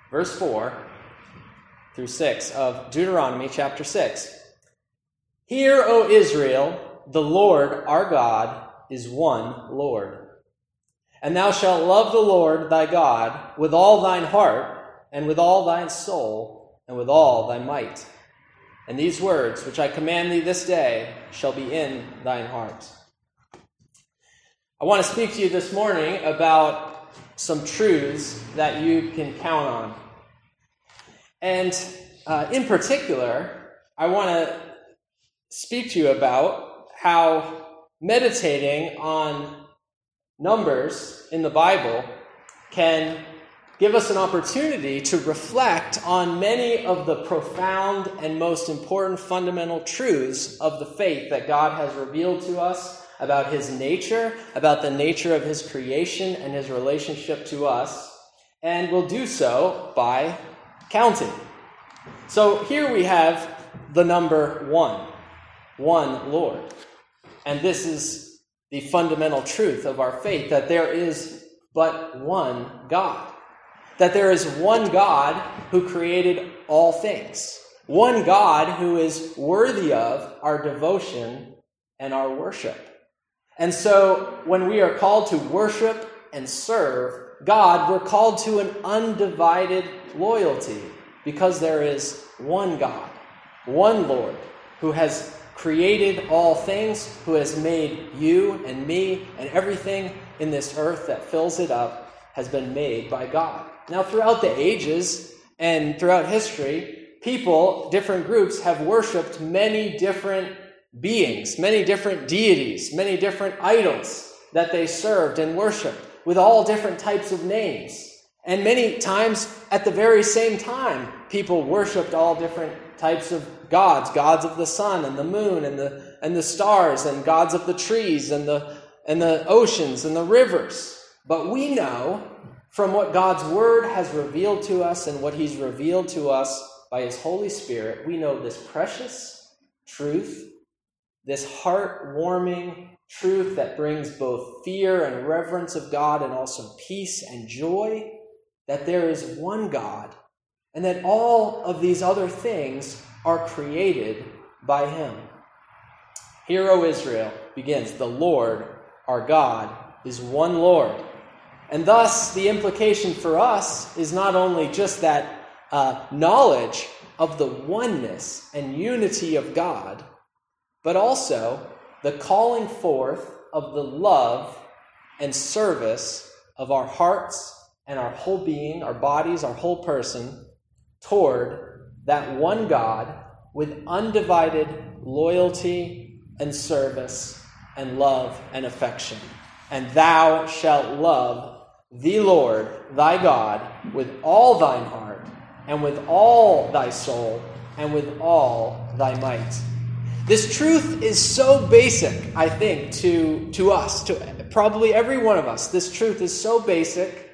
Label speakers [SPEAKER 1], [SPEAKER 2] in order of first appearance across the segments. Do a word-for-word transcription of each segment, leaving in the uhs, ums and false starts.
[SPEAKER 1] verse four through six of Deuteronomy chapter six. Hear, O Israel, the Lord our God is one Lord. And thou shalt love the Lord thy God with all thine heart, and with all thine soul, and with all thy might. And these words which I command thee this day shall be in thine heart. I want to speak to you this morning about some truths that you can count on. And uh, in particular, I want to speak to you about how meditating on numbers in the Bible can give us an opportunity to reflect on many of the profound and most important fundamental truths of the faith that God has revealed to us about his nature, about the nature of his creation and his relationship to us, and we'll do so by counting. So here we have the number one, one Lord. And this is the fundamental truth of our faith, that there is but one God. That there is one God who created all things. One God who is worthy of our devotion and our worship. And so when we are called to worship and serve God, we're called to an undivided loyalty because there is one God, one Lord, who has created all things, who has made you and me and everything in this earth that fills it up has been made by God. Now, throughout the ages and throughout history, people, different groups, have worshipped many different beings, many different deities, many different idols that they served and worshipped with all different types of names. And many times, at the very same time, people worshipped all different types of gods, gods of the sun and the moon and the and the stars, and gods of the trees and the and the oceans and the rivers. But we know from what God's word has revealed to us and what he's revealed to us by his Holy Spirit, we know this precious truth, this heart-warming truth that brings both fear and reverence of God and also peace and joy, that there is one God and that all of these other things are created by him. Hear, O Israel, begins, the Lord our God is one Lord. And thus, the implication for us is not only just that uh, knowledge of the oneness and unity of God, but also the calling forth of the love and service of our hearts and our whole being, our bodies, our whole person, toward that one God with undivided loyalty and service and love and affection. And thou shalt love the Lord thy God with all thine heart, and with all thy soul, and with all thy might. This truth is so basic, I think, to, to us, to probably every one of us. This truth is so basic.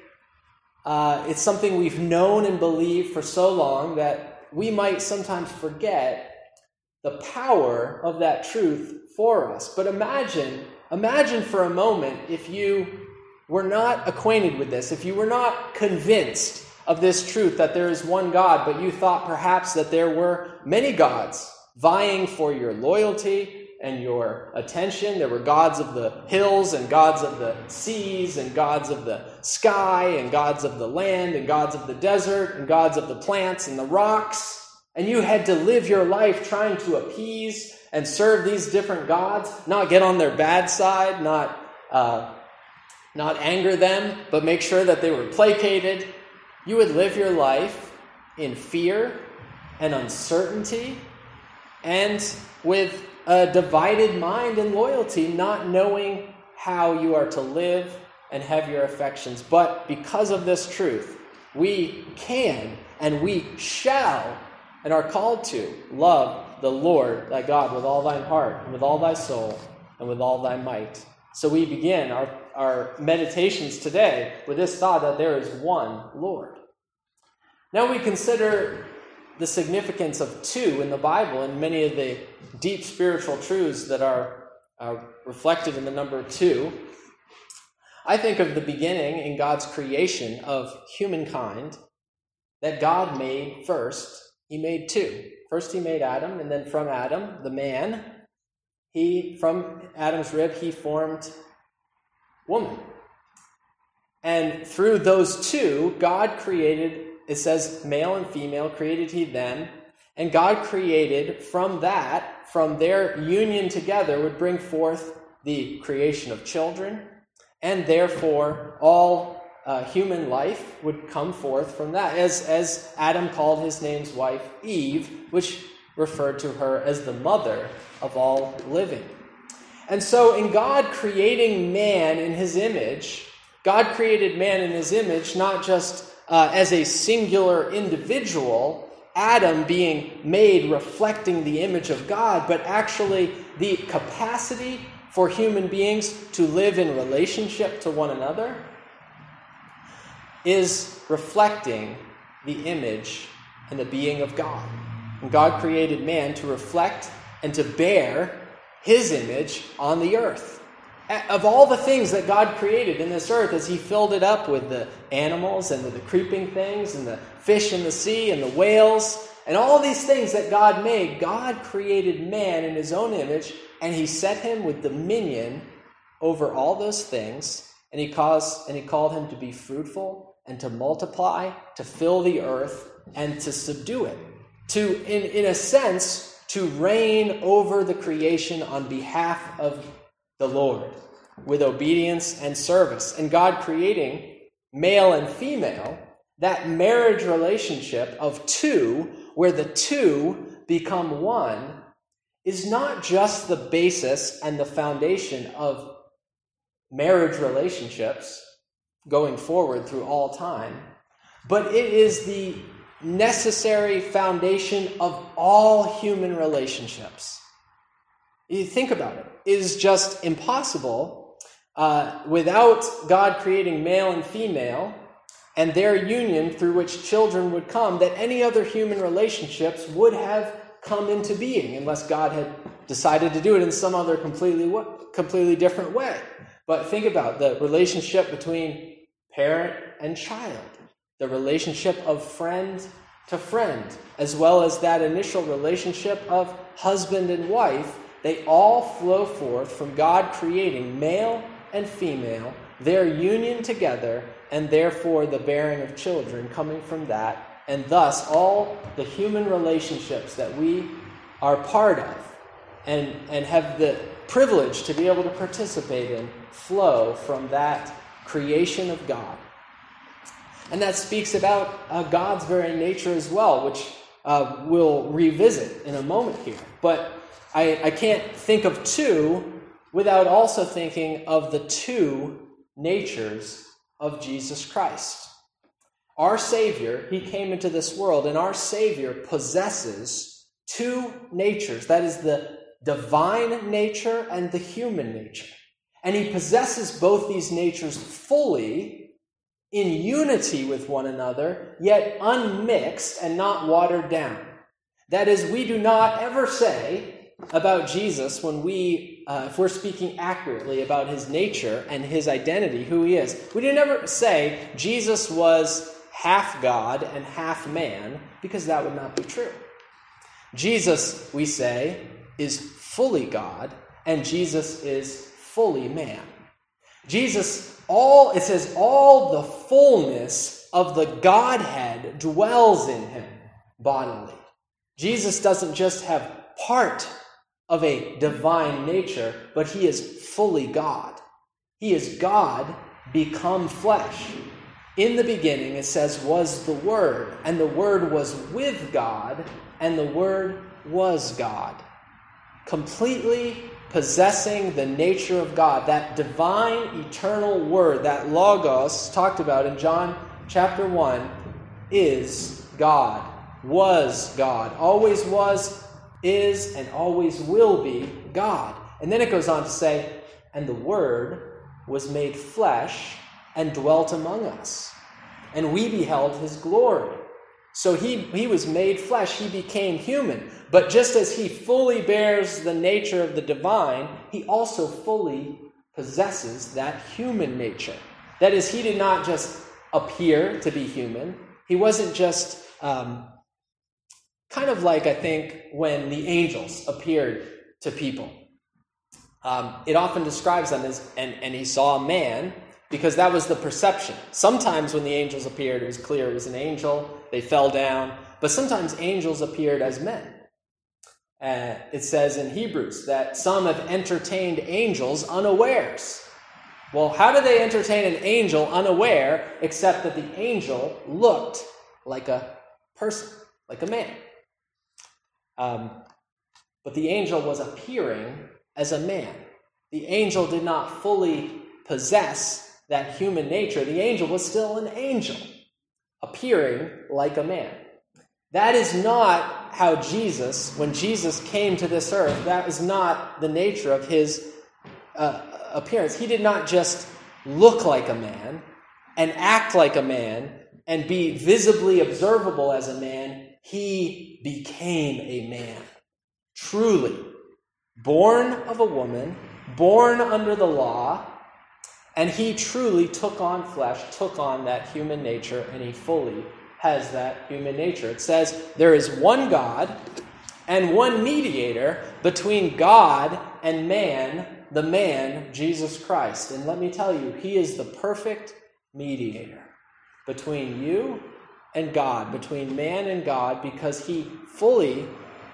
[SPEAKER 1] Uh, it's something we've known and believed for so long that we might sometimes forget the power of that truth for us. But imagine, imagine for a moment if you were not acquainted with this, if you were not convinced of this truth that there is one God, but you thought perhaps that there were many gods vying for your loyalty and your attention. There were gods of the hills and gods of the seas and gods of the sky and gods of the land and gods of the desert and gods of the plants and the rocks. And you had to live your life trying to appease and serve these different gods, not get on their bad side, not uh, not anger them, but make sure that they were placated. You would live your life in fear and uncertainty and with a divided mind and loyalty, not knowing how you are to live and have your affections. But because of this truth, we can and we shall and are called to love the Lord thy God with all thine heart and with all thy soul and with all thy might. So we begin our, our meditations today with this thought that there is one Lord. Now we consider the significance of two in the Bible and many of the deep spiritual truths that are uh, reflected in the number two. I think of the beginning in God's creation of humankind, that God made first. He made two. First he made Adam, and then from Adam, the man, he from Adam's rib, he formed woman. And through those two, God created, it says male and female, created he them. And God created from that, from their union together, would bring forth the creation of children. And therefore, all uh, human life would come forth from that. As, as Adam called his name's wife Eve, which referred to her as the mother of all living. And so in God creating man in his image, God created man in his image not just uh, as a singular individual, Adam being made reflecting the image of God, but actually the capacity for human beings to live in relationship to one another is reflecting the image and the being of God. And God created man to reflect and to bear his image on the earth. Of all the things that God created in this earth, as he filled it up with the animals and the, the creeping things and the fish in the sea and the whales and all these things that God made, God created man in his own image, and he set him with dominion over all those things, and he caused and he called him to be fruitful and to multiply, to fill the earth and to subdue it. To, in, in a sense, to reign over the creation on behalf of the Lord with obedience and service. And God creating male and female, that marriage relationship of two, where the two become one, is not just the basis and the foundation of marriage relationships going forward through all time, but it is the necessary foundation of all human relationships. You think about it. It is just impossible uh, without God creating male and female and their union through which children would come, that any other human relationships would have come into being unless God had decided to do it in some other completely completely different way. But think about the relationship between parent and child, the relationship of friend to friend, as well as that initial relationship of husband and wife. They all flow forth from God creating male and female, their union together, and therefore the bearing of children coming from that, and thus all the human relationships that we are part of and, and have the privilege to be able to participate in flow from that creation of God. And that speaks about uh, God's very nature as well, which uh, we'll revisit in a moment here. But I, I can't think of two without also thinking of the two natures of Jesus Christ. Our Savior, he came into this world, and our Savior possesses two natures. That is the divine nature and the human nature. And he possesses both these natures fully in unity with one another, yet unmixed and not watered down. That is, we do not ever say about Jesus when we, uh, if we're speaking accurately about his nature and his identity, who he is, we do never say Jesus was half God and half man, because that would not be true. Jesus, we say, is fully God, and Jesus is fully man. Jesus, all, it says, all the fullness of the Godhead dwells in him bodily. Jesus doesn't just have part of a divine nature, but he is fully God. He is God become flesh. In the beginning, it says, was the Word, and the Word was with God, and the Word was God. Completely possessing the nature of God, that divine, eternal Word, that Logos talked about in John chapter one, is God, was God, always was, is, and always will be God. And then it goes on to say, and the Word was made flesh and dwelt among us, and we beheld his glory. So he, he was made flesh, he became human. But just as he fully bears the nature of the divine, he also fully possesses that human nature. That is, he did not just appear to be human, He wasn't just um, kind of like, I think, when the angels appeared to people. Um, it often describes them as, and, and he saw a man, because that was the perception. Sometimes when the angels appeared, it was clear it was an angel. They fell down. But sometimes angels appeared as men. Uh, it says in Hebrews that some have entertained angels unawares. Well, how do they entertain an angel unaware except that the angel looked like a person, like a man? Um, but the angel was appearing as a man. The angel did not fully possess that human nature. The angel was still an angel, appearing like a man. That is not how Jesus, when Jesus came to this earth, that is not the nature of his uh, appearance. He did not just look like a man and act like a man and be visibly observable as a man. He became a man, truly, born of a woman, born under the law, and he truly took on flesh, took on that human nature, and he fully has that human nature. It says there is one God and one mediator between God and man, the man, Jesus Christ. And let me tell you, he is the perfect mediator between you and God, between man and God, because he fully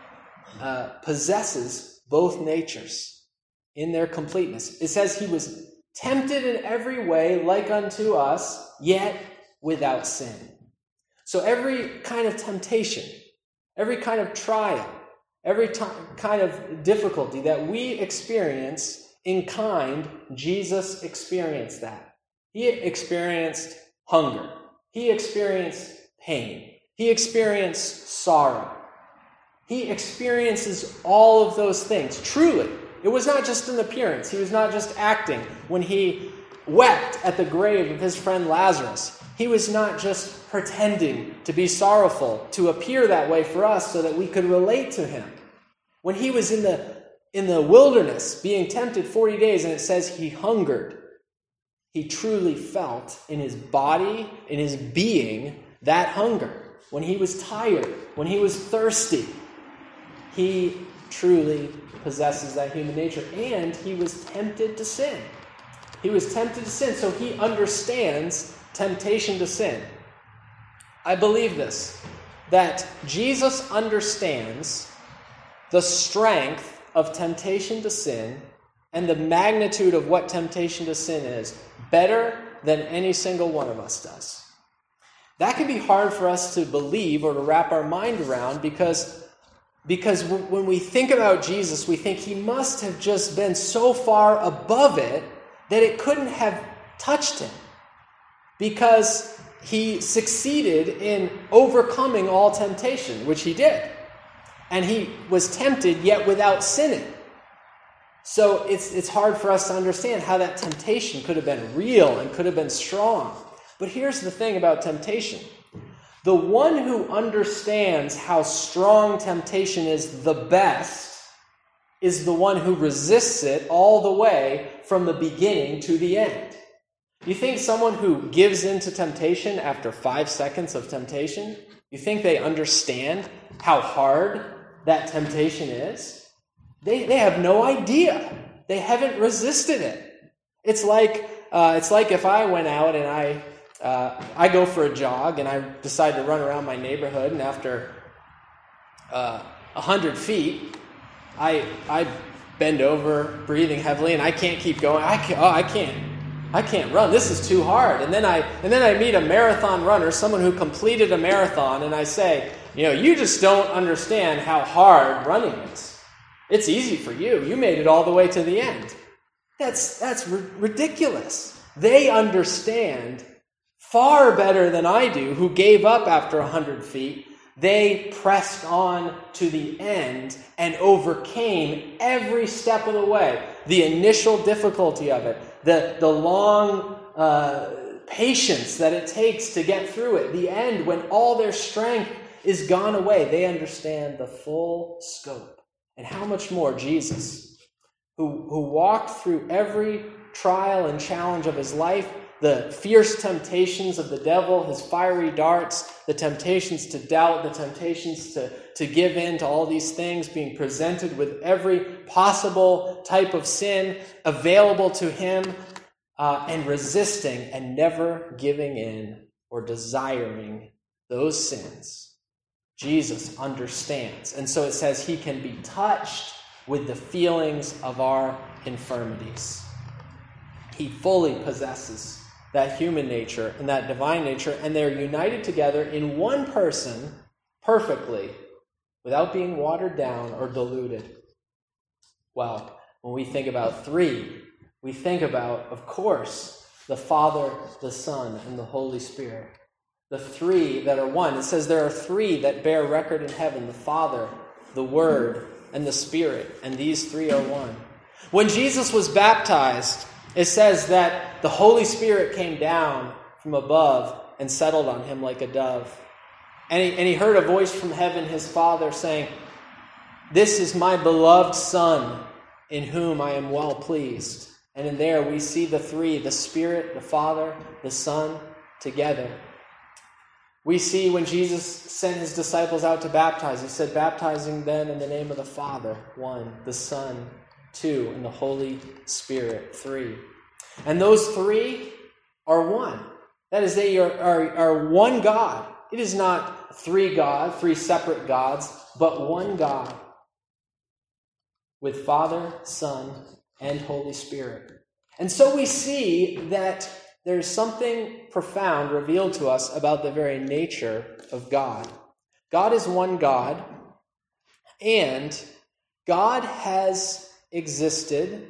[SPEAKER 1] uh, possesses both natures in their completeness. It says he was tempted in every way like unto us, yet without sin. So every kind of temptation, every kind of trial, every t- kind of difficulty that we experience in kind, Jesus experienced that. He experienced hunger. He experienced pain. He experienced sorrow. He experiences all of those things. Truly, it was not just an appearance. He was not just acting when he wept at the grave of his friend Lazarus. He was not just pretending to be sorrowful, to appear that way for us so that we could relate to him. When he was in the, in the wilderness being tempted forty days, and it says he hungered, he truly felt in his body, in his being, that hunger. When he was tired, when he was thirsty, he truly possesses that human nature. And he was tempted to sin. He was tempted to sin, so he understands temptation to sin. I believe this, that Jesus understands the strength of temptation to sin and the magnitude of what temptation to sin is better than any single one of us does. That can be hard for us to believe or to wrap our mind around because, because when we think about Jesus, we think he must have just been so far above it that it couldn't have touched him, because he succeeded in overcoming all temptation, which he did. And he was tempted, yet without sinning. So it's, it's hard for us to understand how that temptation could have been real and could have been strong. But here's the thing about temptation. The one who understands how strong temptation is the best is the one who resists it all the way from the beginning to the end. You think someone who gives in to temptation after five seconds of temptation, you think they understand how hard that temptation is? They they have no idea. They haven't resisted it. It's like uh, it's like if I went out and I uh, I go for a jog and I decide to run around my neighborhood, and after uh, a hundred feet, I I bend over, breathing heavily, and I can't keep going. I can't. Oh, I can't. I can't run. This is too hard. And then I and then I meet a marathon runner, someone who completed a marathon, and I say, you know, you just don't understand how hard running is. It's easy for you. You made it all the way to the end. That's that's r- ridiculous. They understand far better than I do, who gave up after one hundred feet. They pressed on to the end and overcame every step of the way. The initial difficulty of it, the, the long uh, patience that it takes to get through it, the end when all their strength is gone away. They understand the full scope. And how much more Jesus, who, who walked through every trial and challenge of his life, the fierce temptations of the devil, his fiery darts, the temptations to doubt, the temptations to, to give in to all these things, being presented with every possible type of sin available to him, uh, and resisting and never giving in or desiring those sins. Jesus understands. And so it says he can be touched with the feelings of our infirmities. He fully possesses that human nature and that divine nature, and they're united together in one person perfectly without being watered down or diluted. Well, when we think about three, we think about, of course, the Father, the Son, and the Holy Spirit. The three that are one. It says there are three that bear record in heaven, the Father, the Word, and the Spirit, and these three are one. When Jesus was baptized, it says that the Holy Spirit came down from above and settled on him like a dove. And he, and he heard a voice from heaven, his Father, saying, "This is my beloved Son, in whom I am well pleased." And in there we see the three, the Spirit, the Father, the Son, together. We see when Jesus sent his disciples out to baptize, he said, baptizing them in the name of the Father, one, the Son, two, and the Holy Spirit, three. And those three are one. That is, they are, are, are one God. It is not three gods, three separate gods, but one God with Father, Son, and Holy Spirit. And so we see that there's something profound revealed to us about the very nature of God. God is one God, and God has existed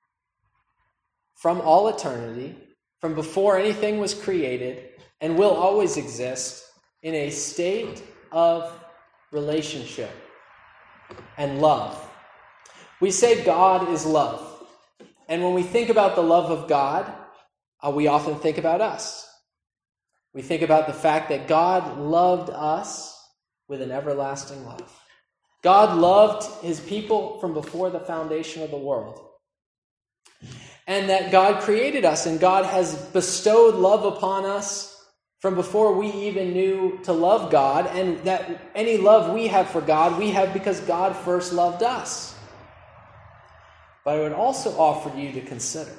[SPEAKER 1] from all eternity, from before anything was created, and will always exist in a state of relationship and love. We say God is love. And when we think about the love of God, uh, we often think about us. We think about the fact that God loved us with an everlasting love. God loved his people from before the foundation of the world. And that God created us, and God has bestowed love upon us from before we even knew to love God, and that any love we have for God, we have because God first loved us. But I would also offer you to consider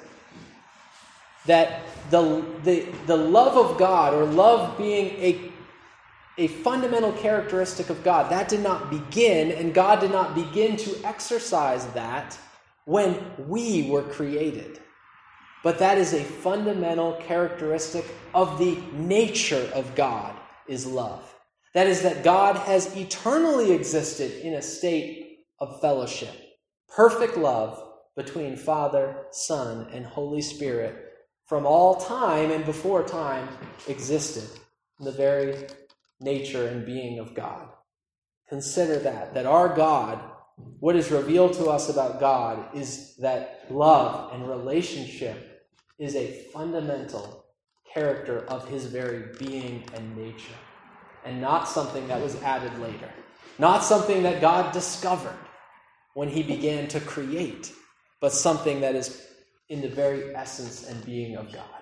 [SPEAKER 1] that the, the, the love of God, or love being a, a fundamental characteristic of God, that did not begin, and God did not begin to exercise that when we were created. But that is a fundamental characteristic of the nature of God, is love. That is, that God has eternally existed in a state of fellowship. Perfect love between Father, Son, and Holy Spirit from all time and before time existed in the very nature and being of God. Consider that, that our God, what is revealed to us about God is that love and relationship is a fundamental character of his very being and nature, and not something that was added later, not something that God discovered when he began to create, but something that is in the very essence and being of God.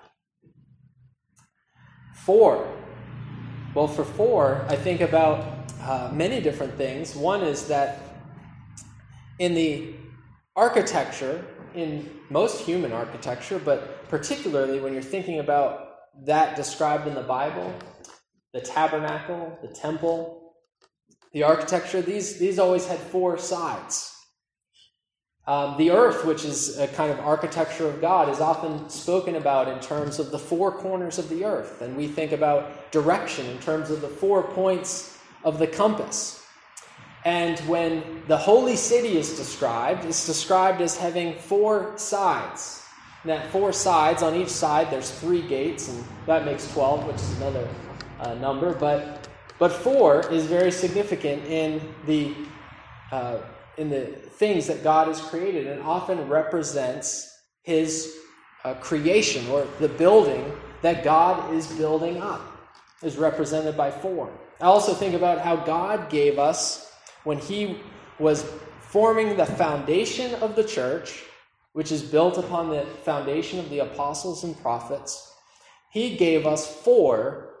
[SPEAKER 1] Four. Well, for four, I think about uh, many different things. One is that in the architecture, in most human architecture, but particularly when you're thinking about that described in the Bible, the tabernacle, the temple, the architecture, these, these always had four sides. Um, the earth, which is a kind of architecture of God, is often spoken about in terms of the four corners of the earth. And we think about direction in terms of the four points of the compass. And when the holy city is described, it's described as having four sides. And that four sides, on each side, there's three gates, and that makes twelve, which is another uh, number. But but four is very significant in the uh, in the things that God has created, and often represents his uh, creation, or the building that God is building up, is represented by four. I also think about how God gave us, when he was forming the foundation of the church, which is built upon the foundation of the apostles and prophets, he gave us four,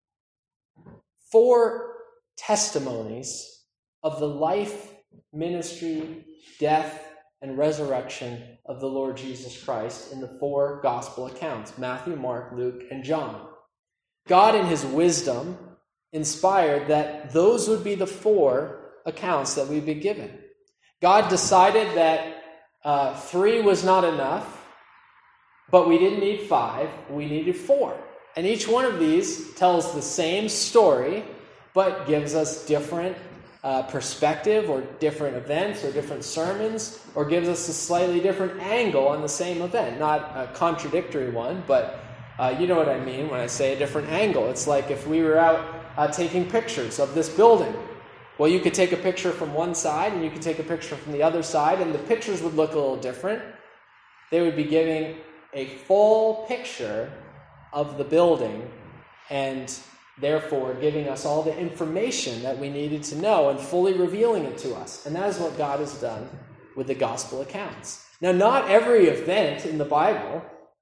[SPEAKER 1] four testimonies of the life, ministry, death, and resurrection of the Lord Jesus Christ in the four gospel accounts, Matthew, Mark, Luke, and John. God, in his wisdom, inspired that those would be the four accounts that we'd be given. God decided that uh, three was not enough, but we didn't need five, we needed four. And each one of these tells the same story, but gives us different uh, perspective or different events or different sermons, or gives us a slightly different angle on the same event. Not a contradictory one, but uh, you know what I mean when I say a different angle. It's like if we were out uh, taking pictures of this building. Well, you could take a picture from one side and you could take a picture from the other side, and the pictures would look a little different. They would be giving a full picture of the building and therefore giving us all the information that we needed to know and fully revealing it to us. And that is what God has done with the gospel accounts. Now, not every event in the Bible,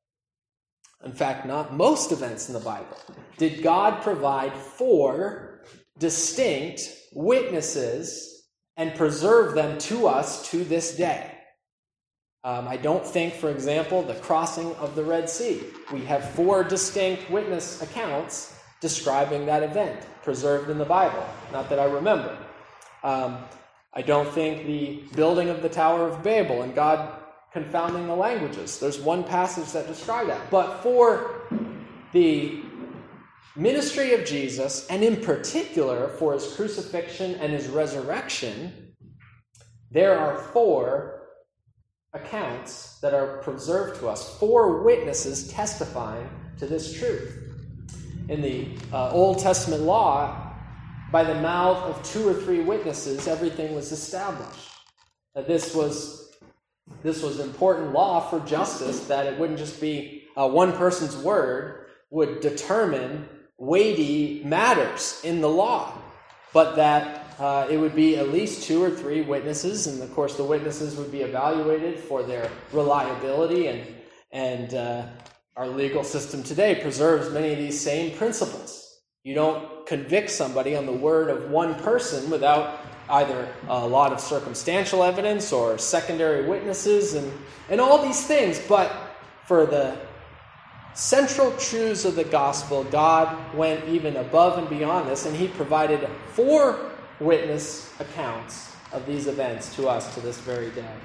[SPEAKER 1] in fact, not most events in the Bible, did God provide for distinct witnesses and preserve them to us to this day. Um, I don't think, for example, the crossing of the Red Sea. We have four distinct witness accounts describing that event, preserved in the Bible. Not that I remember. Um, I don't think the building of the Tower of Babel and God confounding the languages. There's one passage that describes that. But for the ministry of Jesus, and in particular for his crucifixion and his resurrection, there are four accounts that are preserved to us, four witnesses testifying to this truth. In the uh, Old Testament law, by the mouth of two or three witnesses, everything was established. Uh, this was this was important law for justice, that it wouldn't just be uh, one person's word would determine weighty matters in the law, but that uh, it would be at least two or three witnesses, and of course the witnesses would be evaluated for their reliability, and and uh, our legal system today preserves many of these same principles. You don't convict somebody on the word of one person without either a lot of circumstantial evidence or secondary witnesses and, and all these things. But for the central truths of the gospel, God went even above and beyond this, and he provided four witness accounts of these events to us to this very day.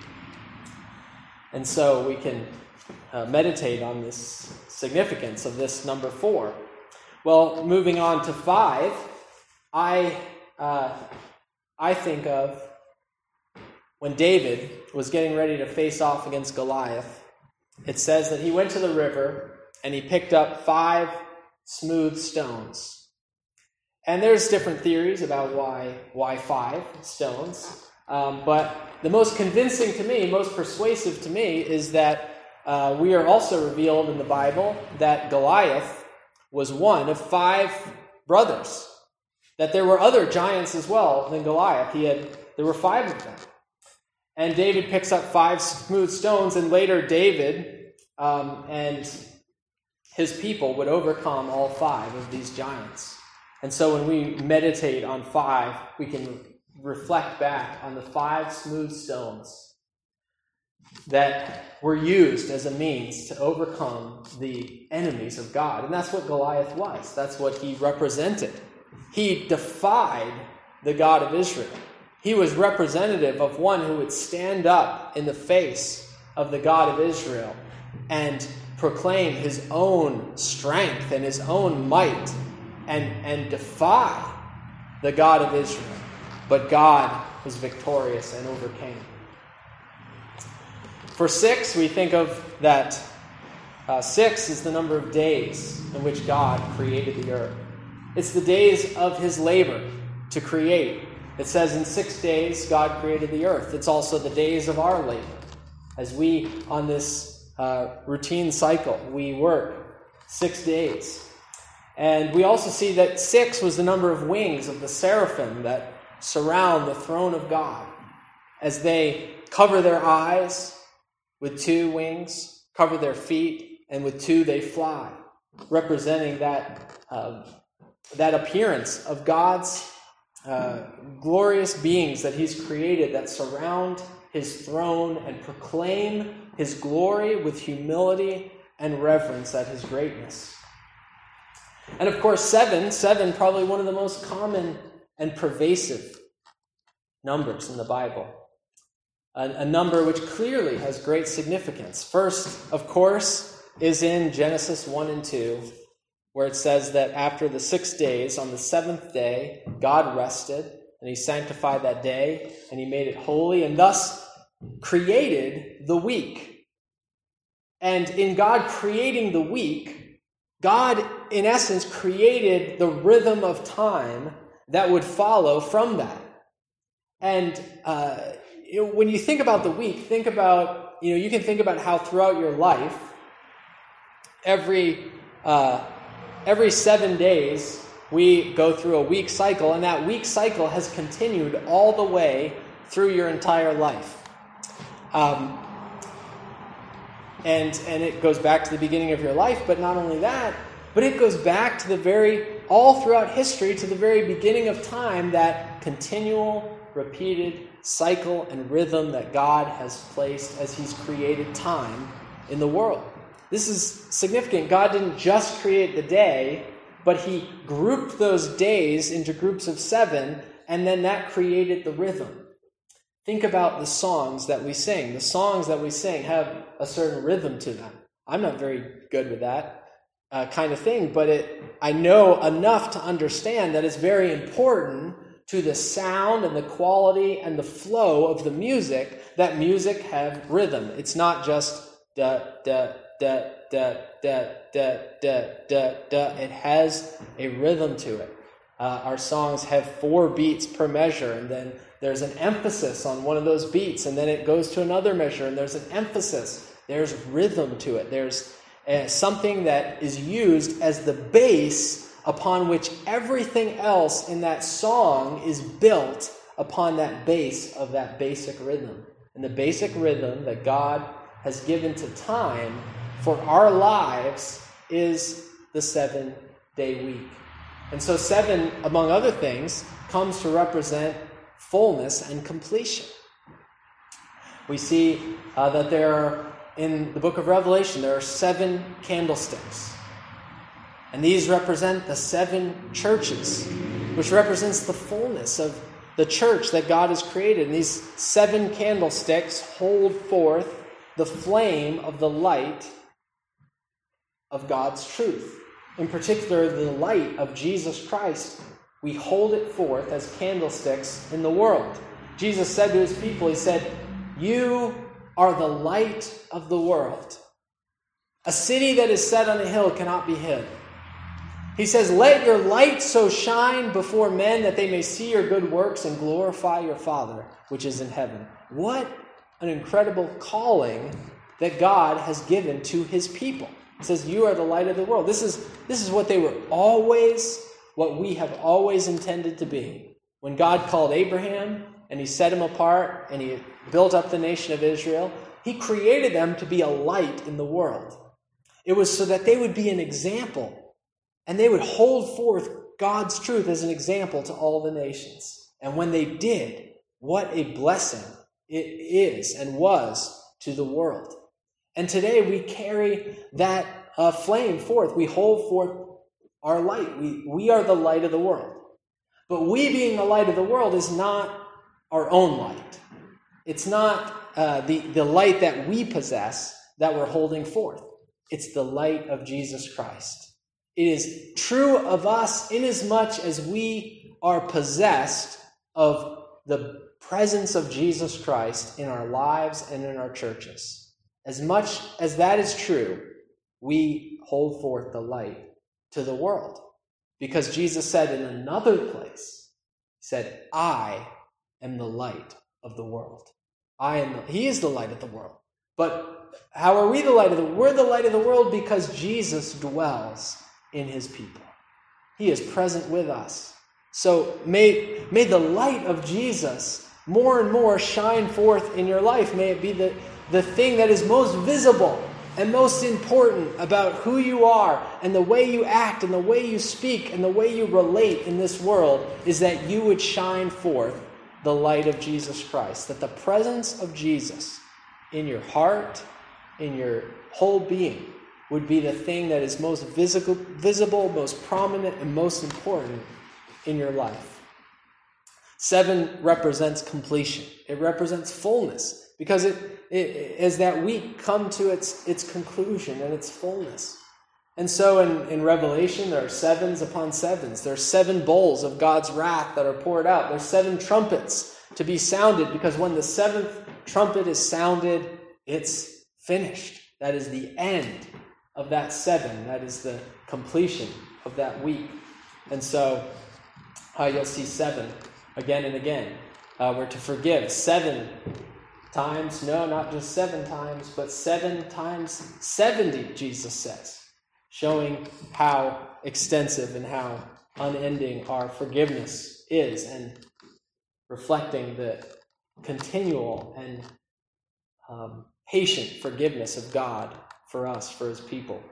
[SPEAKER 1] And so we can uh, meditate on this significance of this number four. Well, moving on to five, I uh, I think of when David was getting ready to face off against Goliath. It says that he went to the river and he picked up five smooth stones. And there's different theories about why why five stones. Um, but the most convincing to me, most persuasive to me, is that uh, we are also revealed in the Bible that Goliath was one of five brothers. That there were other giants as well than Goliath. He had there were five of them. And David picks up five smooth stones, and later David um, and his people would overcome all five of these giants. And so when we meditate on five, we can reflect back on the five smooth stones that were used as a means to overcome the enemies of God. And that's what Goliath was. That's what he represented. He defied the God of Israel. He was representative of one who would stand up in the face of the God of Israel and proclaim his own strength and his own might and, and defy the God of Israel. But God was victorious and overcame. For six, we think of that uh, six is the number of days in which God created the earth. It's the days of his labor to create. It says in six days God created the earth. It's also the days of our labor. As we, on this uh, routine cycle, we work six days. And we also see that six was the number of wings of the seraphim that surround the throne of God. As they cover their eyes with two wings, cover their feet, and with two they fly. representing that, uh, that appearance of God's uh, glorious beings that he's created that surround his throne and proclaim his glory with humility and reverence at his greatness. And of course, seven, seven, probably one of the most common and pervasive numbers in the Bible. A, a number which clearly has great significance. First, of course, is in Genesis one and two, where it says that after the six days, on the seventh day, God rested, and he sanctified that day, and he made it holy, and thus created the week. And in God creating the week, God, in essence, created the rhythm of time that would follow from that. And uh, you know, when you think about the week, think about, you know, you can think about how throughout your life, every uh, every seven days, we go through a week cycle, and that week cycle has continued all the way through your entire life. Um, and and it goes back to the beginning of your life, but not only that, but it goes back to the very, all throughout history, to the very beginning of time, that continual, repeated cycle and rhythm that God has placed as he's created time in the world. This is significant. God didn't just create the day, but he grouped those days into groups of seven, and then that created the rhythm. Think about the songs that we sing. The songs that we sing have a certain rhythm to them. I'm not very good with that uh, kind of thing, but it, I know enough to understand that it's very important to the sound and the quality and the flow of the music that music have rhythm. It's not just da da da da da da da da da. It has a rhythm to it. Uh, our songs have four beats per measure, and then there's an emphasis on one of those beats, and then it goes to another measure, and there's an emphasis. There's rhythm to it. There's uh, something that is used as the base upon which everything else in that song is built upon that base of that basic rhythm. And the basic rhythm that God has given to time for our lives is the seven-day week. And so seven, among other things, comes to represent fullness and completion. We see uh, that there are, in the book of Revelation, there are seven candlesticks. And these represent the seven churches, which represents the fullness of the church that God has created. And these seven candlesticks hold forth the flame of the light of God's truth. In particular, the light of Jesus Christ. We hold it forth as candlesticks in the world. Jesus said to his people, he said, "You are the light of the world. A city that is set on a hill cannot be hid." He says, "Let your light so shine before men that they may see your good works and glorify your Father, which is in heaven." What an incredible calling that God has given to his people. He says, "You are the light of the world." This is, this is what they were always, what we have always intended to be. When God called Abraham and he set him apart and he built up the nation of Israel, he created them to be a light in the world. It was so that they would be an example. And they would hold forth God's truth as an example to all the nations. And when they did, what a blessing it is and was to the world. And today we carry that uh, flame forth. We hold forth our light. We, we are the light of the world. But we being the light of the world is not our own light. It's not uh, the, the light that we possess that we're holding forth. It's the light of Jesus Christ. It is true of us inasmuch as we are possessed of the presence of Jesus Christ in our lives and in our churches. As much as that is true, we hold forth the light to the world. Because Jesus said in another place, he said, "I am the light of the world." I am the, he is the light of the world. But how are we the light of the world? We're the light of the world because Jesus dwells in his people. He is present with us. So may, may the light of Jesus more and more shine forth in your life. May it be the, the thing that is most visible and most important about who you are and the way you act and the way you speak and the way you relate in this world is that you would shine forth the light of Jesus Christ. That the presence of Jesus in your heart, in your whole being, would be the thing that is most visible, visible, most prominent, and most important in your life. Seven represents completion. It represents fullness because it, it as that week come to its, its conclusion and its fullness. And so in, in Revelation, there are sevens upon sevens. There are seven bowls of God's wrath that are poured out. There's seven trumpets to be sounded because when the seventh trumpet is sounded, it's finished. That is the end of that seven. That is the completion of that week. And so uh, you'll see seven again and again. Uh, we're to forgive seven times. No, not just seven times, but seven times seventy, Jesus says, showing how extensive and how unending our forgiveness is and reflecting the continual and um, patient forgiveness of God for us, for his people.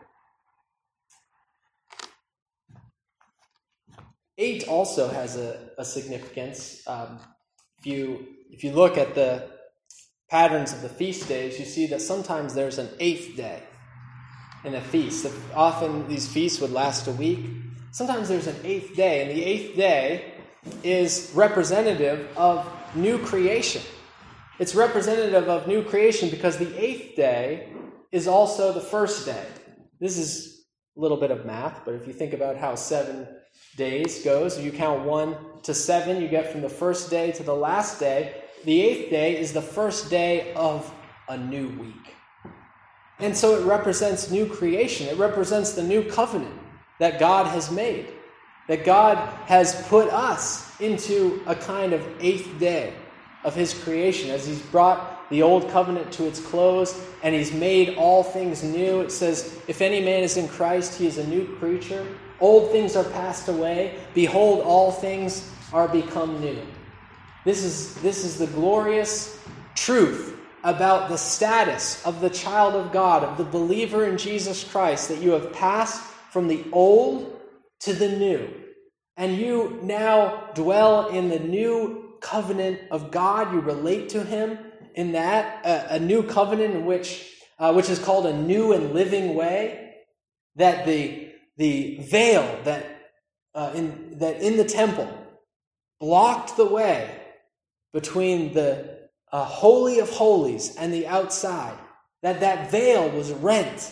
[SPEAKER 1] Eight also has a, a significance. Um, if you if you look at the patterns of the feast days, you see that sometimes there's an eighth day in a feast. Often these feasts would last a week. Sometimes there's an eighth day, and the eighth day is representative of new creation. It's representative of new creation because the eighth day is also the first day. This is a little bit of math, but if you think about how seven days goes, if you count one to seven, you get from the first day to the last day. The eighth day is the first day of a new week. And so it represents new creation. It represents the new covenant that God has made, that God has put us into a kind of eighth day of his creation as he's brought the old covenant to its close and he's made all things new. It says, if any man is in Christ, he is a new creature. Old things are passed away. Behold, all things are become new. This is, this is the glorious truth about the status of the child of God, of the believer in Jesus Christ, that you have passed from the old to the new. And you now dwell in the new covenant of God. You relate to him in that, a, a new covenant in which, uh, which is called a new and living way, that the, the veil that, uh, in, that in the temple blocked the way between the uh, Holy of Holies and the outside, that that veil was rent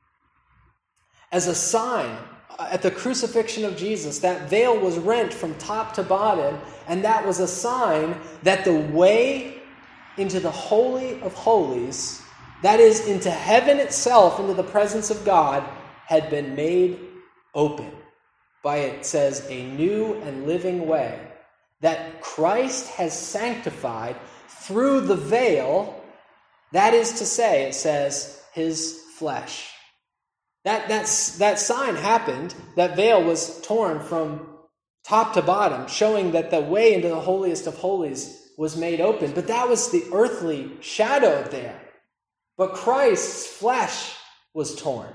[SPEAKER 1] as a sign. At the crucifixion of Jesus, that veil was rent from top to bottom, and that was a sign that the way into the Holy of Holies, that is, into heaven itself, into the presence of God, had been made open by, it says, a new and living way that Christ has sanctified through the veil, that is to say, it says, his flesh. That, that's, that sign happened, that veil was torn from top to bottom, showing that the way into the holiest of holies was made open. But that was the earthly shadow there. But Christ's flesh was torn.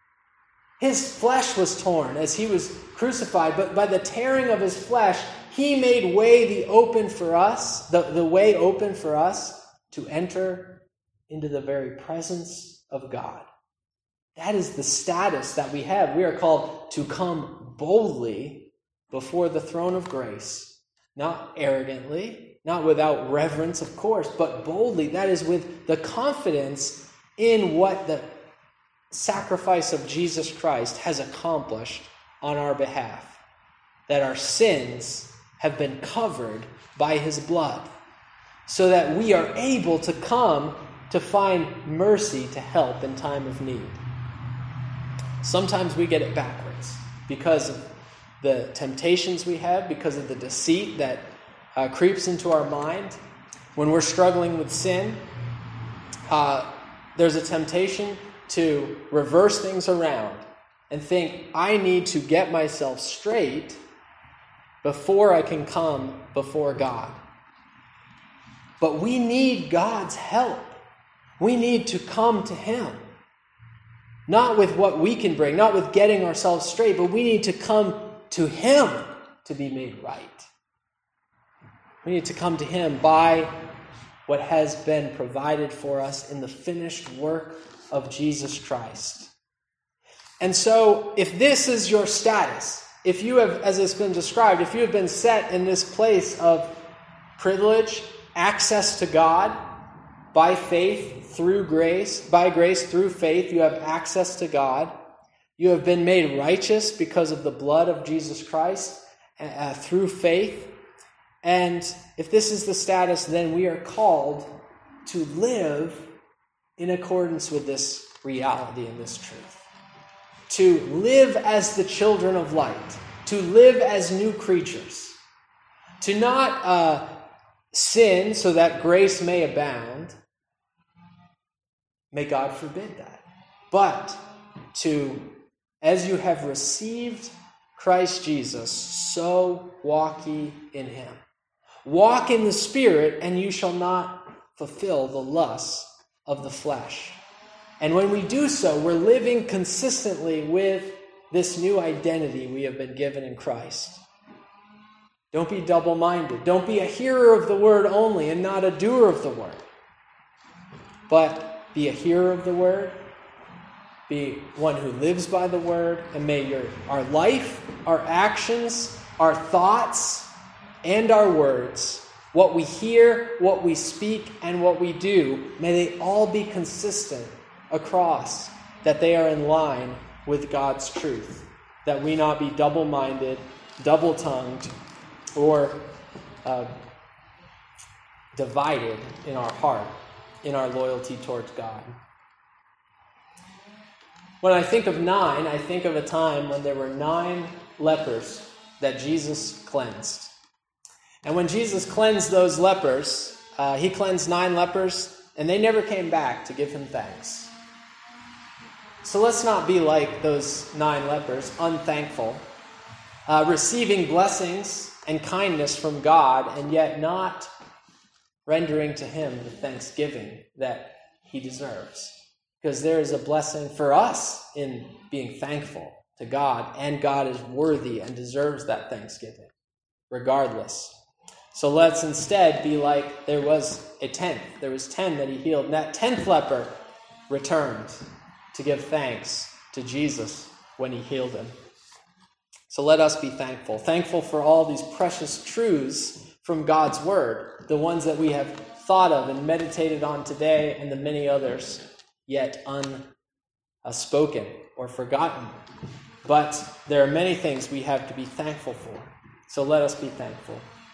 [SPEAKER 1] His flesh was torn as he was crucified, but by the tearing of his flesh, he made way the open for us, the, the way open for us to enter into the very presence of God. That is the status that we have. We are called to come boldly before the throne of grace, not arrogantly, not without reverence, of course, but boldly. That is with the confidence in what the sacrifice of Jesus Christ has accomplished on our behalf, that our sins have been covered by his blood, so that we are able to come to find mercy to help in time of need. Sometimes we get it backwards because of the temptations we have, because of the deceit that uh, creeps into our mind. When we're struggling with sin, uh, there's a temptation to reverse things around and think, I need to get myself straight before I can come before God. But we need God's help. We need to come to him. not with what we can bring, not with getting ourselves straight, but we need to come to him to be made right. We need to come to him by what has been provided for us in the finished work of Jesus Christ. And so, if this is your status, if you have, as it's been described, if you have been set in this place of privilege, access to God by faith through grace, by grace through faith, you have access to God. You have been made righteous because of the blood of Jesus Christ uh, through faith. And if this is the status, then we are called to live in accordance with this reality and this truth. To live as the children of light. To live as new creatures. To not uh, sin so that grace may abound. May God forbid that. But to, as you have received Christ Jesus, so walk ye in him. Walk in the Spirit, and you shall not fulfill the lusts of the flesh. And when we do so, we're living consistently with this new identity we have been given in Christ. Don't be double-minded. Don't be a hearer of the word only and not a doer of the word. But be a hearer of the word. Be one who lives by the word. And may your, our life, our actions, our thoughts, and our words, what we hear, what we speak, and what we do, may they all be consistent across, that they are in line with God's truth, that we not be double-minded, double-tongued, or uh, divided in our heart, in our loyalty towards God. When I think of nine, I think of a time when there were nine lepers that Jesus cleansed. And when Jesus cleansed those lepers, uh, he cleansed nine lepers, and they never came back to give him thanks. So let's not be like those nine lepers, unthankful, uh, receiving blessings and kindness from God, and yet not rendering to him the thanksgiving that he deserves. Because there is a blessing for us in being thankful to God, and God is worthy and deserves that thanksgiving, regardless. So let's instead be like there was a tenth. There was ten that he healed, and that tenth leper returned to give thanks to Jesus when he healed him. So let us be thankful. Thankful for all these precious truths from God's word, the ones that we have thought of and meditated on today, and the many others yet unspoken or forgotten. But there are many things we have to be thankful for. So let us be thankful.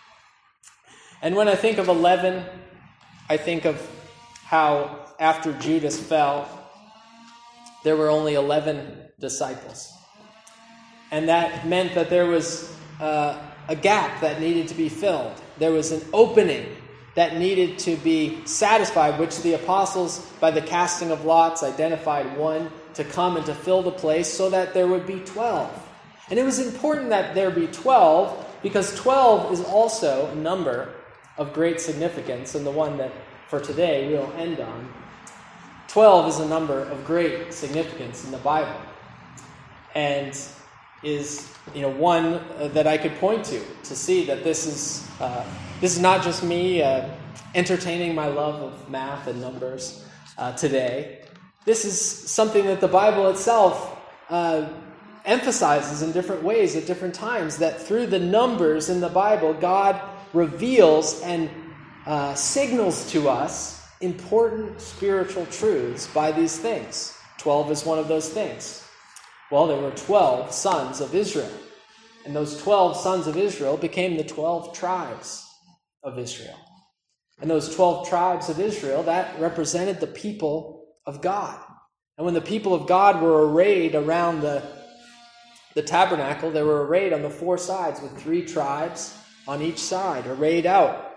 [SPEAKER 1] And when I think of eleven, I think of how after Judas fell, there were only eleven disciples. And that meant that there was uh, a gap that needed to be filled. There was an opening that needed to be satisfied, which the apostles, by the casting of lots, identified one to come and to fill the place so that there would be twelve. And it was important that there be twelve because twelve is also a number of great significance, and the one that for today we'll end on. twelve is a number of great significance in the Bible, and is, you know, one that I could point to to see that this is uh, this is not just me uh, entertaining my love of math and numbers uh, today. This is something that the Bible itself uh, emphasizes in different ways at different times, that through the numbers in the Bible, God reveals and uh, signals to us important spiritual truths by these things. Twelve is one of those things. Well, there were twelve sons of Israel, and those twelve sons of Israel became the twelve tribes of Israel. And those twelve tribes of Israel, that represented the people of God. And when the people of God were arrayed around the, the tabernacle, they were arrayed on the four sides with three tribes on each side, arrayed out.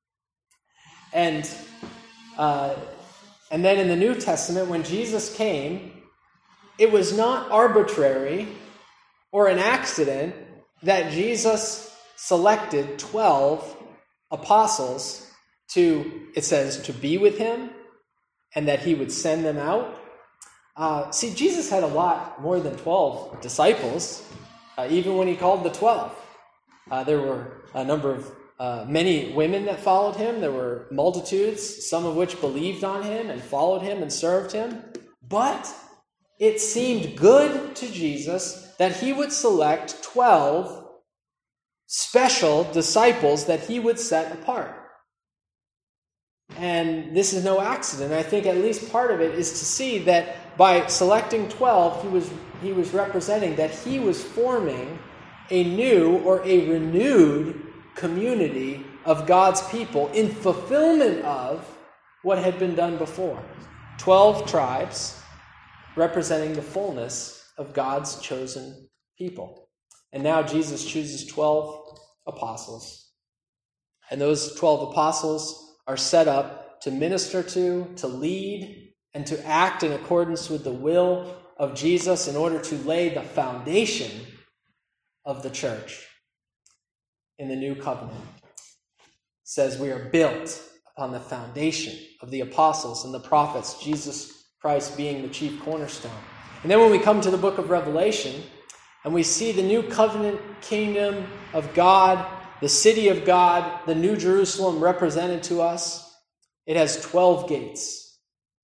[SPEAKER 1] And uh, and then in the New Testament, when Jesus came, it was not arbitrary or an accident that Jesus selected twelve apostles to, it says, to be with him, and that he would send them out. Uh, see, Jesus had a lot more than twelve disciples, uh, even when he called the twelve. Uh, there were a number of, uh, many women that followed him. There were multitudes, some of which believed on him and followed him and served him. But it seemed good to Jesus that he would select twelve special disciples that he would set apart. And this is no accident. I think at least part of it is to see that by selecting twelve, he was he was representing that he was forming a new or a renewed community of God's people in fulfillment of what had been done before. Twelve tribes representing the fullness of God's chosen people. And now Jesus chooses twelve apostles. And those twelve apostles are set up to minister to, to lead, and to act in accordance with the will of Jesus in order to lay the foundation of the church in the new covenant. It says we are built upon the foundation of the apostles and the prophets, Jesus Christ being the chief cornerstone. And then when we come to the book of Revelation, and we see the new covenant kingdom of God, the city of God, the New Jerusalem represented to us, it has twelve gates.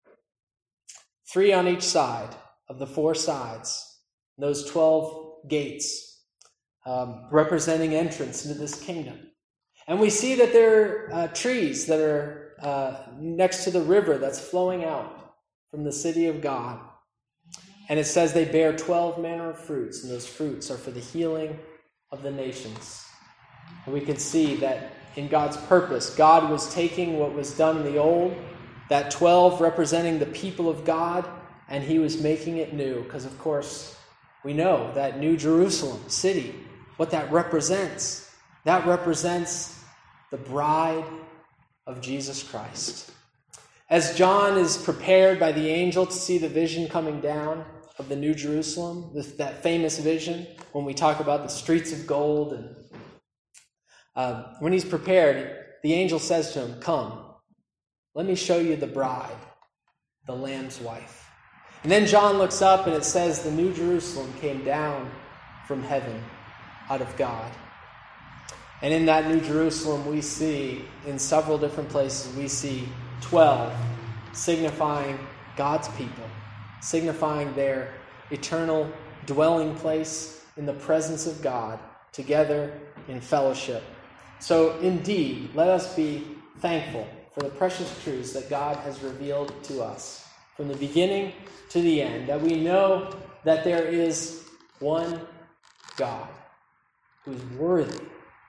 [SPEAKER 1] Three on each side of the four sides. Those twelve gates um, representing entrance into this kingdom. And we see that there are uh, trees that are uh, next to the river that's flowing out from the city of God. And it says they bear twelve manner of fruits, and those fruits are for the healing of the nations. And we can see that in God's purpose, God was taking what was done in the old, that twelve representing the people of God, and he was making it new. Because, of course, we know that New Jerusalem city, what that represents. That represents the bride of Jesus Christ. As John is prepared by the angel to see the vision coming down of the New Jerusalem, that famous vision, when we talk about the streets of gold, and uh, when he's prepared, the angel says to him, "Come, let me show you the bride, the Lamb's wife." And then John looks up and it says the New Jerusalem came down from heaven out of God. And in that New Jerusalem we see, in several different places, we see twelve, signifying God's people, signifying their eternal dwelling place in the presence of God, together in fellowship. So indeed, let us be thankful for the precious truths that God has revealed to us from the beginning to the end, that we know that there is one God who is worthy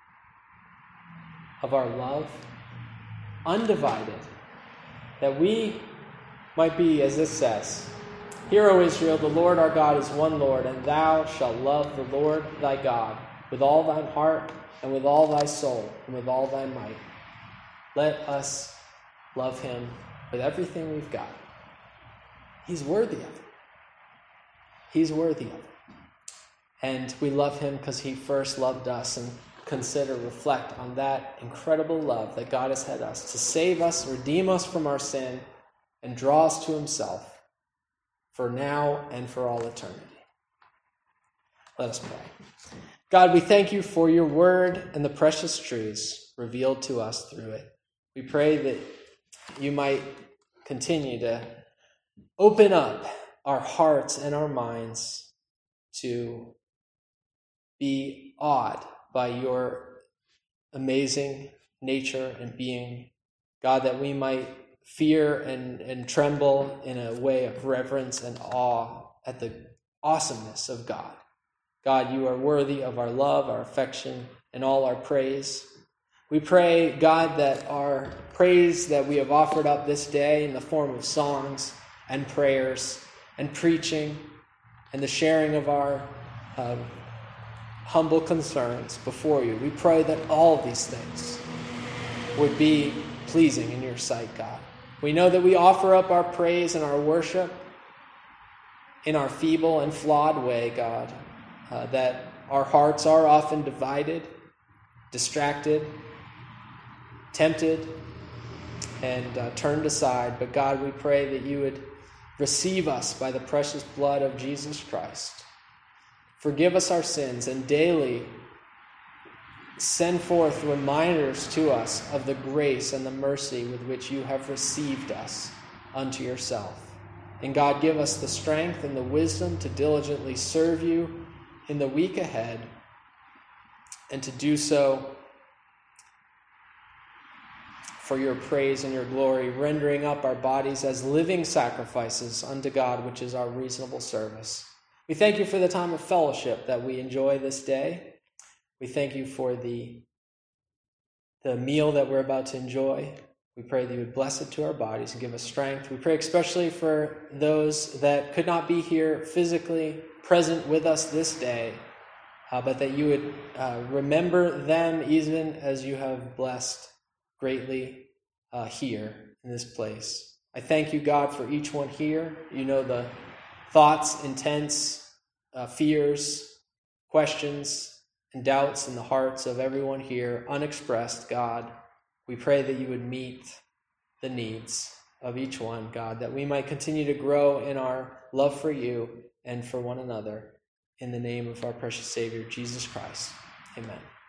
[SPEAKER 1] of our love, undivided, that we might be, as this says, "Hear, O Israel, the Lord our God is one Lord, and thou shalt love the Lord thy God with all thine heart, and with all thy soul, and with all thy might." Let us love him with everything we've got. He's worthy of it. He's worthy of it. And we love him because he first loved us. And consider, reflect on that incredible love that God has had us to save us, redeem us from our sin, and draw us to himself for now and for all eternity. Let us pray. God, we thank you for your word and the precious truths revealed to us through it. We pray that you might continue to open up our hearts and our minds to be awed by your amazing nature and being. God, that we might fear and, and tremble in a way of reverence and awe at the awesomeness of God. God, you are worthy of our love, our affection, and all our praise. We pray, God, that our praise that we have offered up this day in the form of songs and prayers and preaching and the sharing of our uh, humble concerns before you, we pray that all of these things would be pleasing in your sight, God. We know that we offer up our praise and our worship in our feeble and flawed way, God, uh, that our hearts are often divided, distracted, tempted, and uh, turned aside. But God, we pray that you would Receive us by the precious blood of Jesus Christ. Forgive us our sins and daily send forth reminders to us of the grace and the mercy with which you have received us unto yourself. And God, give us the strength and the wisdom to diligently serve you in the week ahead, and to do so for your praise and your glory, rendering up our bodies as living sacrifices unto God, which is our reasonable service. We thank you for the time of fellowship that we enjoy this day. We thank you for the, the meal that we're about to enjoy. We pray that you would bless it to our bodies and give us strength. We pray especially for those that could not be here physically present with us this day, uh, but that you would uh, remember them even as you have blessed greatly uh, here in this place. I thank you, God, for each one here. You know the thoughts, intents, uh, fears, questions, and doubts in the hearts of everyone here, unexpressed, God. We pray that you would meet the needs of each one, God, that we might continue to grow in our love for you and for one another. In the name of our precious Savior, Jesus Christ. Amen.